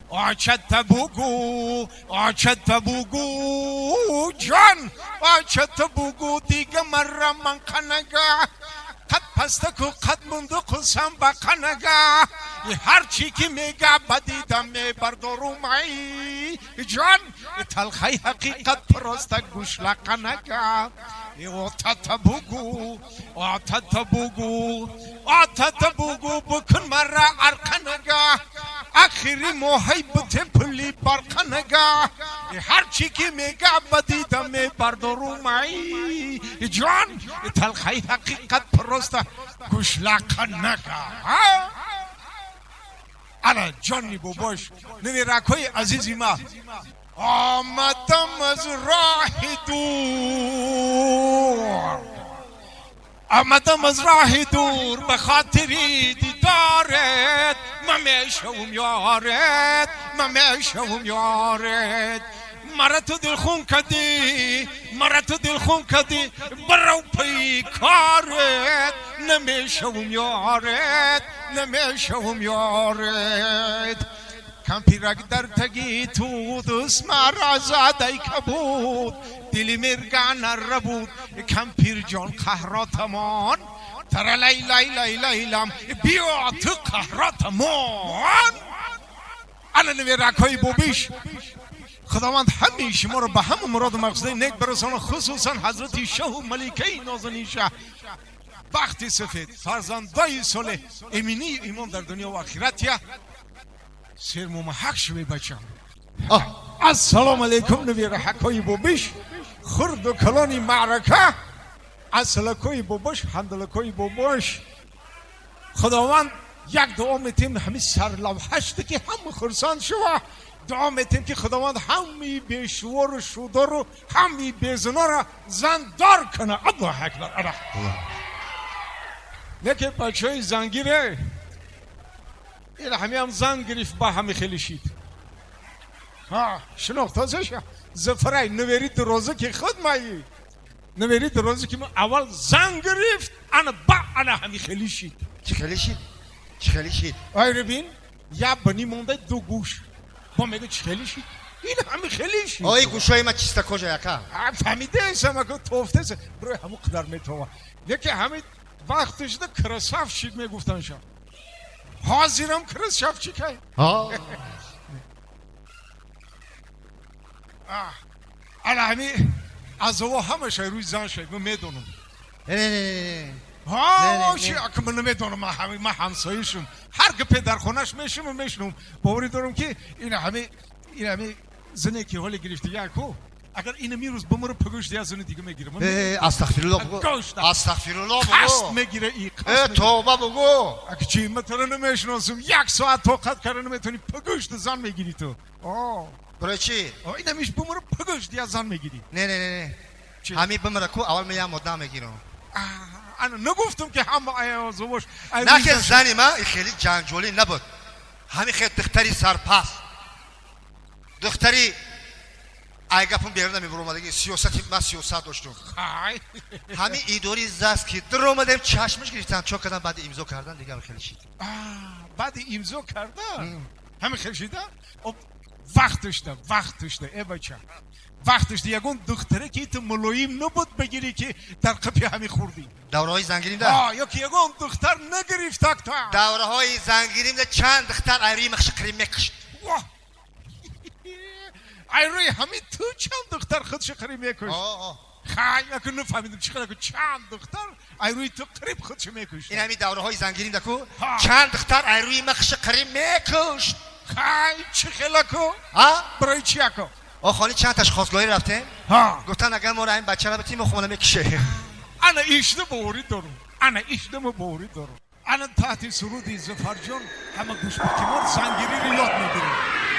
آچت بگو جان آچت بگو دیگه مرا من قنگه قد پستکو قد مونده قسم با قنگه هر چی که میگه بدیدم میبردارم ای جان تلخی حقیقت پرسته گوش لقنگه آتت بگو بکن مرا ارقنگه آخری موهی بوده پلی برقنگه هر چی که میگه بدیدم میبردارم ای جان تلخی حقیقت پرسته گوش لقنگه انا جانی باباش نوی رکای عزیزی ما آمدم از راه دور به خاطری دیدارت من میشوم یارت مرا تو دل خون کدی برو پی کارت نمیشوم یارت کم پیرک در تگی تو دوست مرا زادی کبود دلی مرگان ربود کم پیر جان قهراتمان ترا لیلم بیا تو قهراتمان انا نوی رکای بوبیش خداوند همیشه ما رو به همه مراد و مقصد نیک برسانه خصوصا حضرت شه و ملکه نازنین شه بخت سفید فرزندای صالح امینی ایمان در دنیا و آخرت سیر ممحق شوی بچم السلام علیکم نوی رحکای بوبیش خرد و کلانی معرکه اصلکای بوباش حمدلکای بوباش خداوند یک دعا میتیم همین سر لوحشت که هم خرسان شوا دعا میتیم که خداوند همی بیشور و شودار و همی بیزنا را زندار کنه الله اکبر لیکن بچه های زنگیره این هم زن گریف با همی خیلی شید شناخت ازش زفرای نویرید روزه که خود مایی نویرید روزه که اول زن گریفت انا همی خیلی شید چی خیلی شید آی ربین یا بنی مونده دو گوش با میگه چی خیلی شید این همی خیلی شید آی گوشای ما چیستا کجا یکا فهمیده ایسا مگه توفته ایسا بروی همو قدر میتوه یکی همین وقتش ده کرساف شید میگفتن شا حاضرم کرساف چی که انا همی از او همه شای روی زن شای من میدونم نه که من نمیدونم من همسایشم هر که پدر خونش میشنم باوری دارم که این همه زنه که حالی گرفته یکو اگر این میروز بمره پگوشتی از زنه دیگه میگیرم استغفرالله بگو استغفرالله بگو قصد میگیره توبه بگو اگه چی مثلا نمیشناسم یک ساعت طاقت کردن نمیتونی پگوشت زن میگیری تو برای چی؟ این همیش بمره پگوشتی از زن میگیری نه همی بمره کو اول میام مدام میگیرم انا نگفتم که هم آیاز باش نه که زنی ما خیلی جنجالی نبود همین خیلی دختری سرپاس دختری ایگپون بیرون میبرم دیگه سیاست داشتم همین ایدوری زاست که در اومدم چشمش گرفتن چون کردن بعد امضا کردن دیگه خیلی شید بعد امضا کردن همین خیلی شیده وقتش ده ای بچه وقتش ده یکون دختره که تو ملایم نبود بگیری که در قپی همی خوردی دوره های زنگیریم ده یا که یکون دختر نگرفت تا دوره های زنگیریم ده چند دختر ایروی مخش قریم میکشت ایروی همین تو چند دختر خودش قریم میکشت خیلی اکن نفهمیدم چی خیلی چند دختر ایروی تو قریب خودش میکشت این همین دوره های زنگیریم ده کو چند دختر ایروی مخش قریم میکشت خیلی چی خیلی کو برای چی اکو خالی چند تاش خواستگاهی رفته گفتن اگر ما را این بچه را به تیم خونه میکشه انا ایشده بوری دارم انا تحت سرودی زفرجان همه گوش بکیمان زنگیری رو یاد میگیریم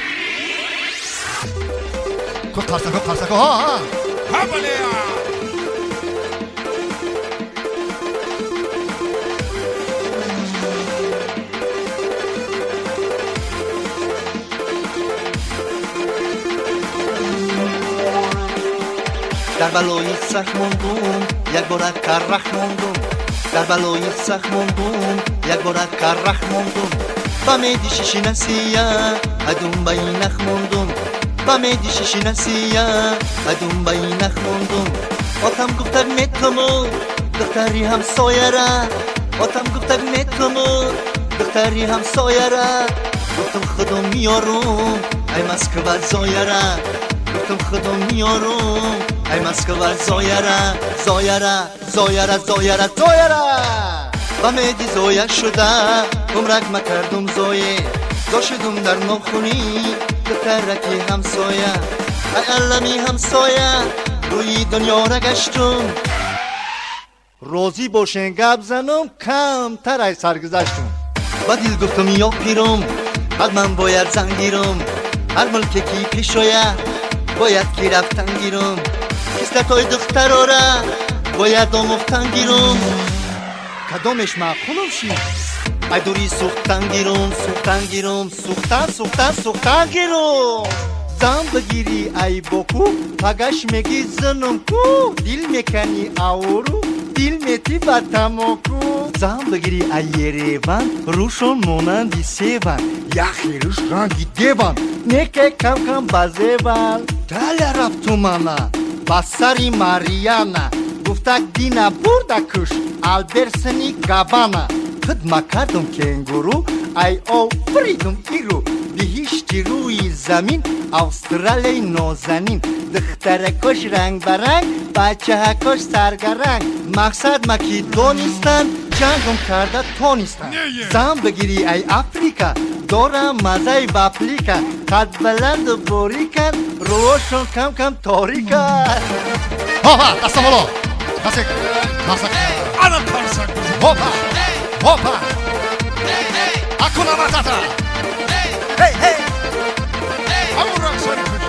کو قرصکو ها بله در بلای سخت موندم یک بارک کرخ موندم در بلای سخت موندم یک بارک کرخ موندم با میدی شیشی نسیه دنبای نخ موندم با میدی شیشی نسیه دنبای نخ موندم آتم گفتک میتمو دختری همسایه را آتم گفتک میتمو دختری همسایه را گفتم خودم میارم ای مسکو زایره گفتم خودم میارم ای مسکو زایره زایره زایره زایره زایره و میدی زایه شده عمرک مکردم زایه زا شدم در نخونی دخترکی همسایه ای علمی همسایه روی دنیا را گشتم روزی باشن گپ زنم کم تر ای سرگذشتم با دل گفتم یا پیرم حتما باید زن گیرم هر ملکه کی پیش آید باید کی رفتن گیرم کسلتای دختر را باید آموختن گیرم کدامش معقولم شی ای دوری سوختن گیرم سوختن گیرم سوختن سوختن سوختن گیرم زن بگیری ای بکو پگش میگی زنم کو دیل میکنی آورو دیل میتی با تماکو زن بگیری ای یریوان روشون مونندی سیوان یخی روش رنگی دیوان نیکه کم کم بازیوان دل رفتو مانا بسری ماریانا گفتک دینا برده کش البرسنی گابانا خدمه کردم کنگورو ای آفریدم ایرو بهشتی روی زمین استرالی نازنین دخترکش رنگ برنگ بچه هکش سرگرنگ مقصد مکی دونستن جنگم کرده تو نیستن زن بگیری ای افریکا دارم مزه بپلیکا قد بلند و باریکن روشون کم کم تاریکن هاپا دستم بالا دست ماسک انا پرسک هاپا هاپا اکونا ماتاتا هی هی همون رقصانی کشید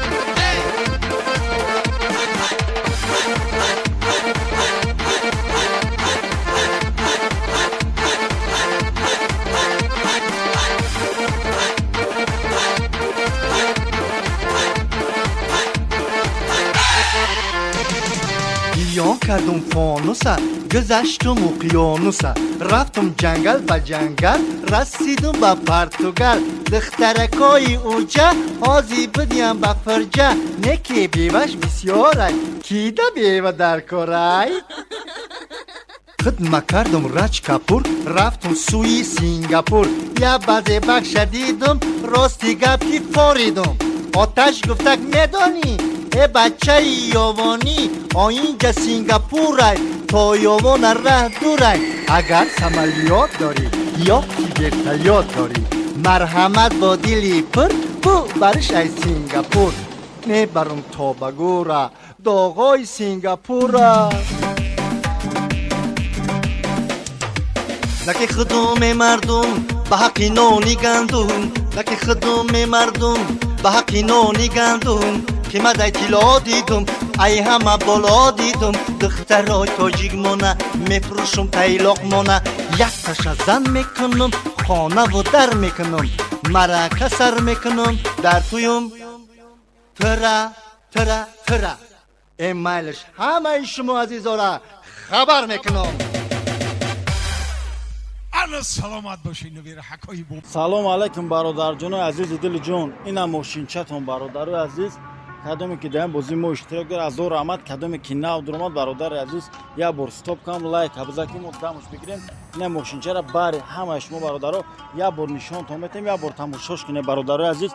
گریان کردم فانوسا گذشتم اقیانوسا رفتم جنگل به جنگل رسیدم به پرتغال دخترکای اوجا حاضی بدیم به فرجا نکی بیوش بسیارای کیده بیوه در کارای خدمه کردم رچ کپور رفتم سوی سینگاپور یا بازی بخش دیدم راستی گپی فاریدم آتش گفتک میدانی ای بچه یاوانی اینجا سینگاپورای تا یاوان ره دورای اگر سمالیات داری یا کیبرتلیات داری مرحمت با دیلی پر بو برش ای سینگاپور میبرم توباگو را داغای سینگاپور را لکه خدوم مردم به حق نانی گندم لکه خدوم مردم به حق نانی گندم که مدای تیلا دیدم ای همه بالا دیدم دخترای تاجیک مانه میفروشم تیلاق مانه یک تاشا زن میکنم خانه و در میکنم مرکه سر میکنم در تویم ترا ترا ترا ایمیلش همه شما عزیزا را خبر میکنم انا سلامت باشین نویر حکایی بود سلام علیکم برادرجان عزیز دل جون اینا ماشینچاتون برادر عزیز کدومی که در بازی ما اشتراک داره از او رحمت کدومی که نه درآمد برادر عزیز یا بار استاپ کام لایک ابزاکی مقدمش بگیریم نه ماشینچا را بر همه شما برادرها یا بار نشان تو میتیم یا بار تماشاش کنه برادر عزیز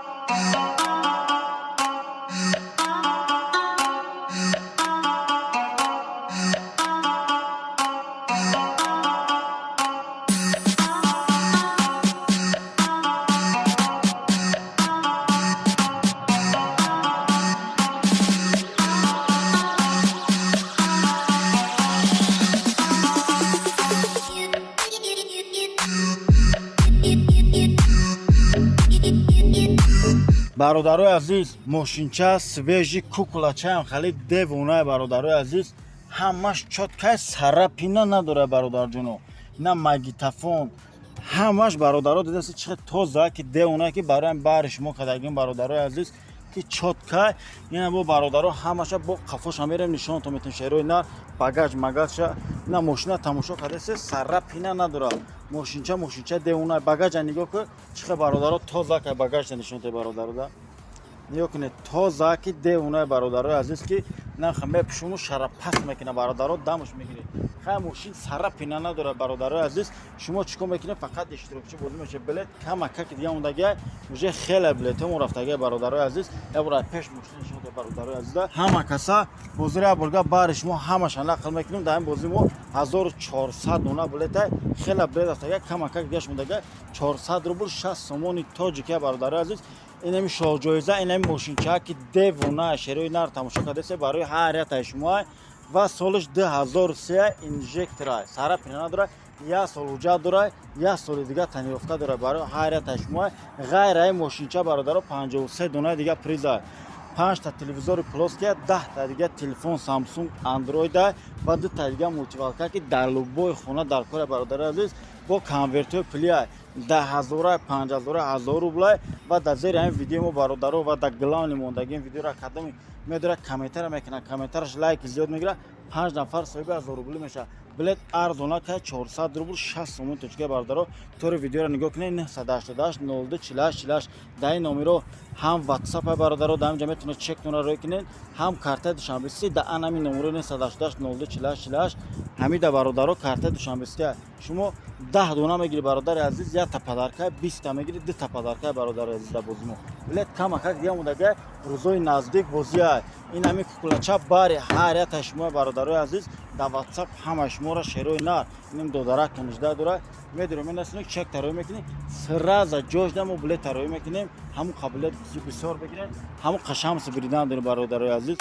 برادرای عزیز ماشینچه سویجی کوکولچه هم خیلی دیوونه برادرای عزیز همش چوتکای سرپینه نداره برادر جونو نه مگیتافون همش برادرها دیدن چقدر تازه که دیوونه که برای بر شما کدگین برادرای عزیز که چوتکای یعنی با برادرها همش با قفاش هم میرم نشون تو میتون شهروی نه باگاج مگاج نه ماشینا تماشا کرده سرپینه نداره мошинча девуна багажа нигоҳ ку чихе бародаро тоза ка багажа нишонте бародаро да нигоҳ кунед тоза ки девуна бародаро азиз ки на хаме пшуну шарапас мекина бародаро дамуш мегире хай мошин сара пина надора бародаро азиз шумо чикор мекунед фақат иштирокчи бози меша билет кама как дига ондага уже хеле билетому рафтага бародаро азиз ябра пеш мошин нишонте бародаро азиз да ҳама каса бозира бурга бари шумо ҳамаша нақл мекунем да ҳам бози мо 1400 дона билета хеле билет рафтага кама как дига шундага 400 рубл 60 сомони тоҷика бародаро азиз инами шоҳҷоиза инами мошинчаҳо ки девона шерои нар тамошо кардесе барои ҳарятаи шумо ва солиш 2003 инжектора сара пина надора я сол ҳуҷҷат дора я соли дига таъмирофта дора барои ҳарятаи шумо ғайраи мошинча бародаро 53 дона дига приза 5 та телевизори плоския 10 та дига телефон Samsung Android ва 2 та дига мултивалка ки дар лубои хона дар кора бародаро азиз бо конвертои пулия 10,000 50,000 1000 рубл ва дар зери ҳамин видеомо бародаро ва дар главни мондагин видеоро кадами медора комментар мекунад комментараш лайки зиёд мегира 5 нафар соҳиби 1000 рубл меша билет арзона ка 400 рубл 60 сомон точка бародаро тори видеоро нигоҳ кунед 988 02 48 48 дар ин номеро ҳам WhatsApp бародаро дар ҳамҷа метавонед чектонро рӯй кунед ҳам картаи душанбеси дар анами номеро 988 02 48 48 ҳамида бародаро картаи душанбеси шумо 10 дона мегири бародари азиз я та падарка 20 та мегири 2 та падарка бародари азиз да бозимо билет кама как дига мудага рӯзои наздик бозия ин ҳами кукулача бари ҳарятаи шумо бародари азиз дар WhatsApp ҳама шуморо шерои нар иним додарак тонижда дора медорем менасинок чек тарой мекунем сраза ҷошдамо билет тарой мекунем ҳамун қабилият бисёр бигирем ҳамун қашамси биридан дорем бародари азиз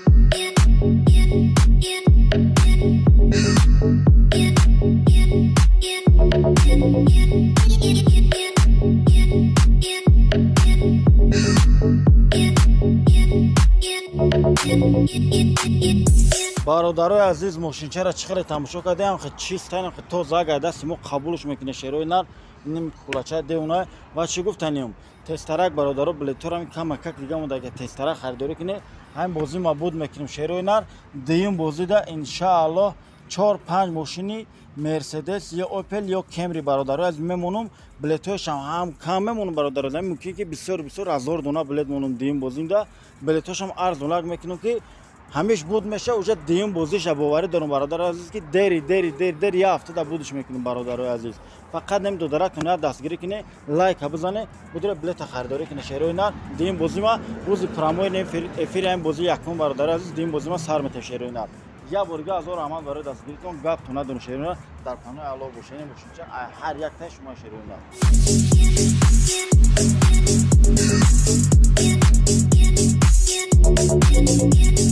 бародарои азиз мошинчаро чӣ хеле тамошо кардем хе чистан хе тоза агар дасти мо қабулш мекунем шерои нар ним кулача деуна ва чӣ гуфтанем тестарак бародаро билеторам кама как дига мудаga тестарак харидорӣ кунем ҳамин бози мабуд мекунем шерои нар дуюм бозида иншааллоҳ 4-5 мошини мерседес ё опел ё кемри бародаро аз мемонум билетҳояшам ҳам кам мемонум бародаро мумкин ки бисёр 1000 дона билет монум дуюм бозинда билетҳояшам арзонак мекунем ки ҳамеш буд меша уже дуюм бозиша боварӣ дорум бародари азиз ки дери я ҳафтада будиш мекунем бародари азиз фақат нем додарак тоният дастгирӣ кунем лайка бизане будира билета харидорӣ кунем шерои нар дуюм бозима рӯзи промои нем эфири ҳамин бози якум бародари азиз дуюм бозима сар метем шерои нар я борига азор аҳмад барои дастгиритон гап то надорем шерои нар дар панои аъло бошенем бошинча ҳар яктаи шумо шерои нар